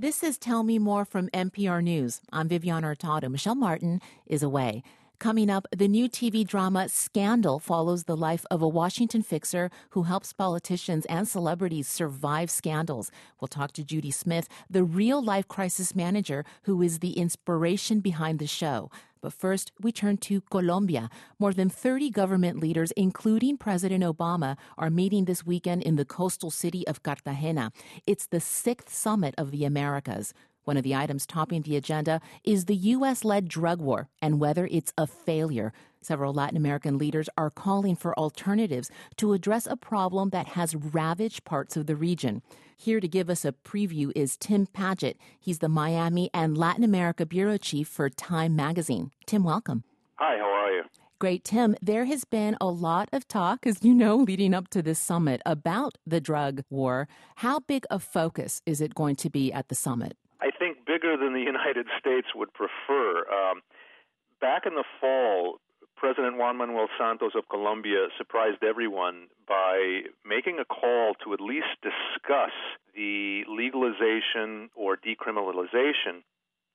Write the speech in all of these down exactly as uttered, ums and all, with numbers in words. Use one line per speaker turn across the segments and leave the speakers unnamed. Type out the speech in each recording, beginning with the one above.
This is Tell Me More from N P R News. I'm Viviana Hurtado. Michelle Martin is away. Coming up, the new T V drama Scandal follows the life of a Washington fixer who helps politicians and celebrities survive scandals. We'll talk to Judy Smith, the real-life crisis manager who is the inspiration behind the show. But first, we turn to Colombia. More than thirty government leaders, including President Obama, are meeting this weekend in the coastal city of Cartagena. It's the sixth summit of the Americas. One of the items topping the agenda is the U S-led drug war and whether it's a failure. Several Latin American leaders are calling for alternatives to address a problem that has ravaged parts of the region. Here to give us a preview is Tim Padgett. He's the Miami and Latin America bureau chief for Time magazine. Tim, welcome.
Hi, how are you?
Great, Tim. There has been a lot of talk, as you know, leading up to this summit about the drug war. How big a focus is it going to be at the summit?
I think bigger than the United States would prefer. Um, back in the fall, President Juan Manuel Santos of Colombia surprised everyone by making a call to at least discuss the legalization or decriminalization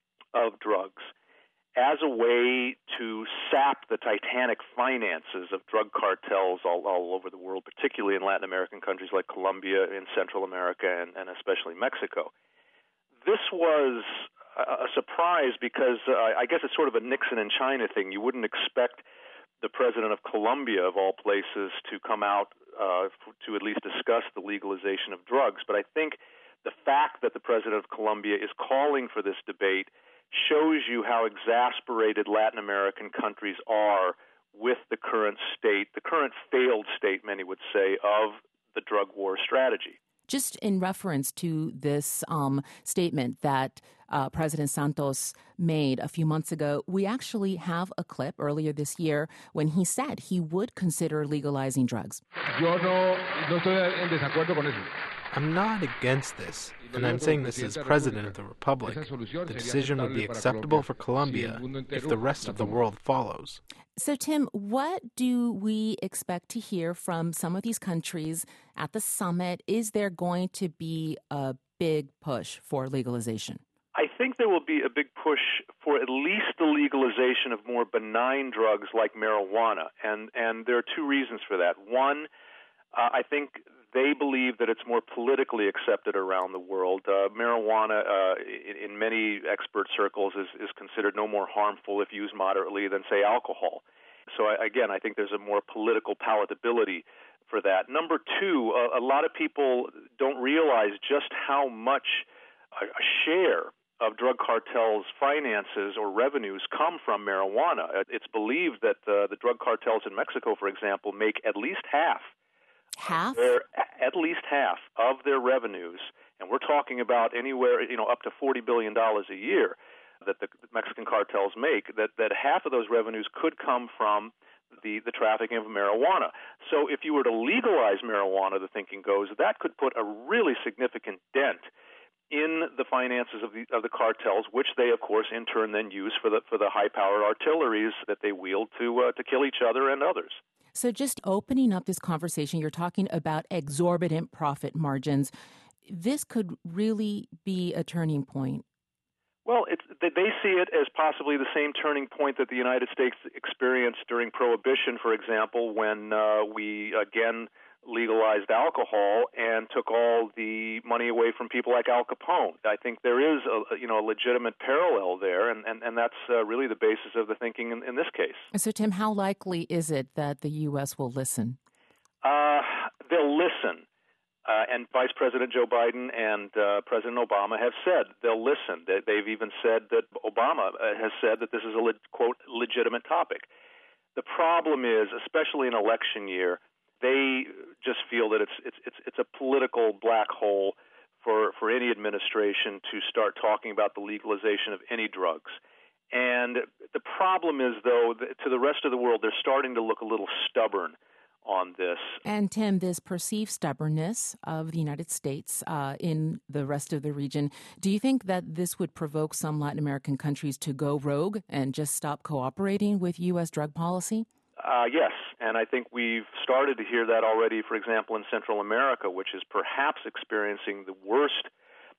of drugs as a way to sap the titanic finances of drug cartels all, all over the world, particularly in Latin American countries like Colombia, in Central America, and, and especially Mexico. This was a surprise because uh, I guess it's sort of a Nixon and China thing. You wouldn't expect the president of Colombia, of all places, to come out uh, to at least discuss the legalization of drugs. But I think the fact that the president of Colombia is calling for this debate shows you how exasperated Latin American countries are with the current state, the current failed state, many would say, of the drug war strategy.
Just in reference to this um, statement that uh, President Santos made a few months ago, we actually have a clip earlier this year when he said he would consider legalizing drugs.
Yo no, no estoy en desacuerdo con eso.
I'm not against this, and I'm saying this as President of the Republic. The decision would be acceptable for Colombia if the rest of the world follows.
So, Tim, what do we expect to hear from some of these countries at the summit? Is there going to be a big push for legalization?
I think there will be a big push for at least the legalization of more benign drugs like marijuana, and, and there are two reasons for that. One, uh, I think they believe that it's more politically accepted around the world. Uh, marijuana, uh, in, in many expert circles, is, is considered no more harmful if used moderately than, say, alcohol. So, I, again, I think there's a more political palatability for that. Number two, a, a lot of people don't realize just how much a, a share of drug cartels' finances or revenues come from marijuana. It's believed that uh, the drug cartels in Mexico, for example, make at least half
Half?
Their, at least half of their revenues, and we're talking about anywhere, you know, up to forty billion dollars a year that the Mexican cartels make, that, that half of those revenues could come from the, the trafficking of marijuana. So if you were to legalize marijuana, the thinking goes, that could put a really significant dent in the finances of the of the cartels, which they, of course, in turn then use for the for the high-powered artilleries that they wield to uh, to kill each other and others.
So just opening up this conversation, you're talking about exorbitant profit margins. This could really be a turning point.
Well, it's, they see it as possibly the same turning point that the United States experienced during Prohibition, for example, when uh, we again legalized alcohol and took all the money away from people like Al Capone. I think there is a, you know, a legitimate parallel there, and, and, and that's uh, really the basis of the thinking in, in this case.
So, Tim, how likely is it that the U S will listen?
Uh, they'll listen. Uh, and Vice President Joe Biden and uh, President Obama have said they'll listen. They, they've even said that Obama has said that this is a, le- quote, legitimate topic. The problem is, especially in election year, they just feel that it's it's it's it's a political black hole for, for any administration to start talking about the legalization of any drugs. And the problem is, though, that to the rest of the world, they're starting to look a little stubborn on this.
And, Tim, this perceived stubbornness of the United States uh, in the rest of the region, do you think that this would provoke some Latin American countries to go rogue and just stop cooperating with U S drug policy?
Uh, yes, and I think we've started to hear that already, for example, in Central America, which is perhaps experiencing the worst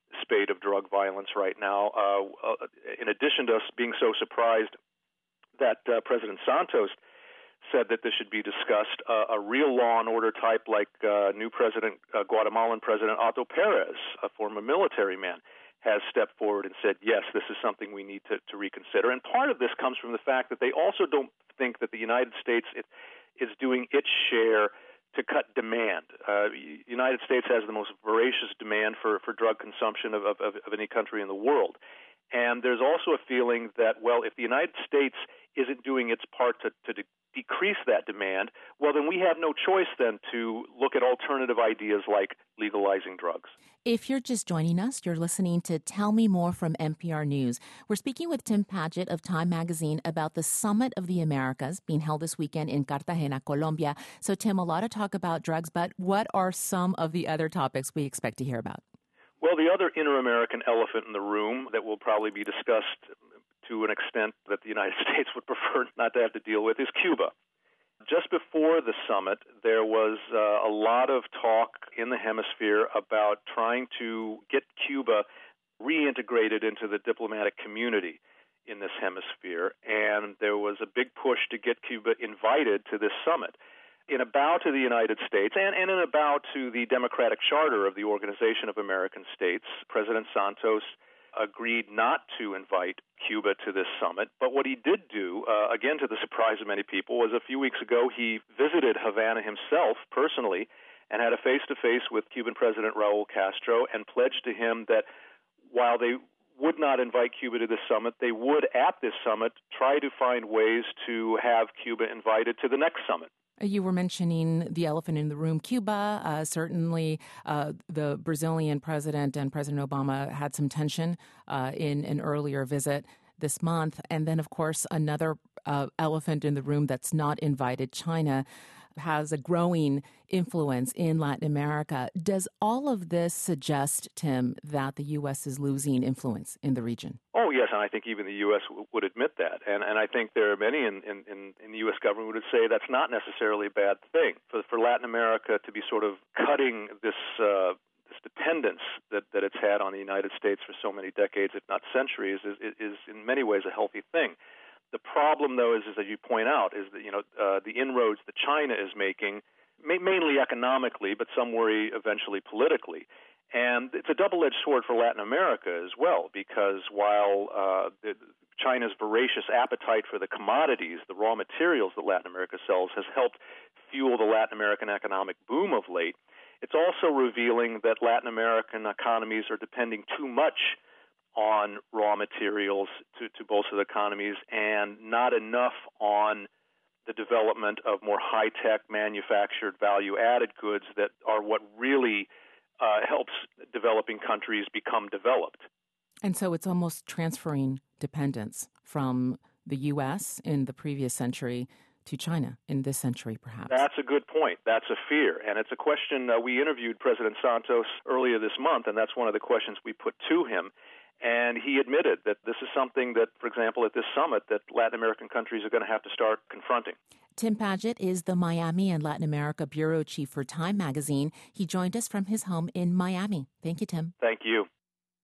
spate of drug violence right now. Uh, uh, in addition to us being so surprised that uh, President Santos said that this should be discussed, uh, a real law and order type like uh, new president, uh, Guatemalan President Otto Perez, a former military man, has stepped forward and said, yes, this is something we need to, to reconsider. And part of this comes from the fact that they also don't think that the United States is doing its share to cut demand. Uh, the United States has the most voracious demand for, for drug consumption of, of, of any country in the world. And there's also a feeling that, well, if the United States isn't doing its part to, to de- decrease that demand, well, then we have no choice then to look at alternative ideas like legalizing drugs.
If you're just joining us, you're listening to Tell Me More from N P R News. We're speaking with Tim Padgett of Time Magazine about the Summit of the Americas being held this weekend in Cartagena, Colombia. So, Tim, a lot of talk about drugs, but what are some of the other topics we expect to hear about?
Well, the other inter-American elephant in the room that will probably be discussed to an extent that the United States would prefer not to have to deal with is Cuba. Just before the summit, there was uh, a lot of talk in the hemisphere about trying to get Cuba reintegrated into the diplomatic community in this hemisphere, and there was a big push to get Cuba invited to this summit. In a bow to the United States and, and in a bow to the democratic charter of the Organization of American States, President Santos agreed not to invite Cuba to this summit. But what he did do, uh, again to the surprise of many people, was a few weeks ago he visited Havana himself personally and had a face-to-face with Cuban President Raul Castro and pledged to him that while they would not invite Cuba to this summit, they would at this summit try to find ways to have Cuba invited to the next summit.
You were mentioning the elephant in the room, Cuba. Uh, certainly, uh, the Brazilian president and President Obama had some tension uh, in an earlier visit this month. And then, of course, another uh, elephant in the room that's not invited, China, has a growing influence in Latin America. Does all of this suggest, Tim, that the U S is losing influence in the region?
Oh, yes, and I think even the U S w- would admit that. And and I think there are many in, in, in, in the U S government who would say that's not necessarily a bad thing. For, for Latin America to be sort of cutting this uh, this dependence that, that it's had on the United States for so many decades, if not centuries, is, is in many ways a healthy thing. The problem, though, is, is as you point out, is that you know uh, the inroads that China is making, ma- mainly economically, but some worry eventually politically. And it's a double-edged sword for Latin America as well, because while uh, the, China's voracious appetite for the commodities, the raw materials that Latin America sells, has helped fuel the Latin American economic boom of late, it's also revealing that Latin American economies are depending too much on raw materials to, to bolster the economies and not enough on the development of more high-tech manufactured value-added goods that are what really uh, helps developing countries become developed.
And so it's almost transferring dependence from the U S in the previous century to China in this century, perhaps.
That's a good point. That's a fear. And it's a question uh, we interviewed President Santos earlier this month, and that's one of the questions we put to him. And he admitted that this is something that, for example, at this summit, that Latin American countries are going to have to start confronting.
Tim Padgett is the Miami and Latin America bureau chief for Time Magazine. He joined us from his home in Miami. Thank you, Tim.
Thank you.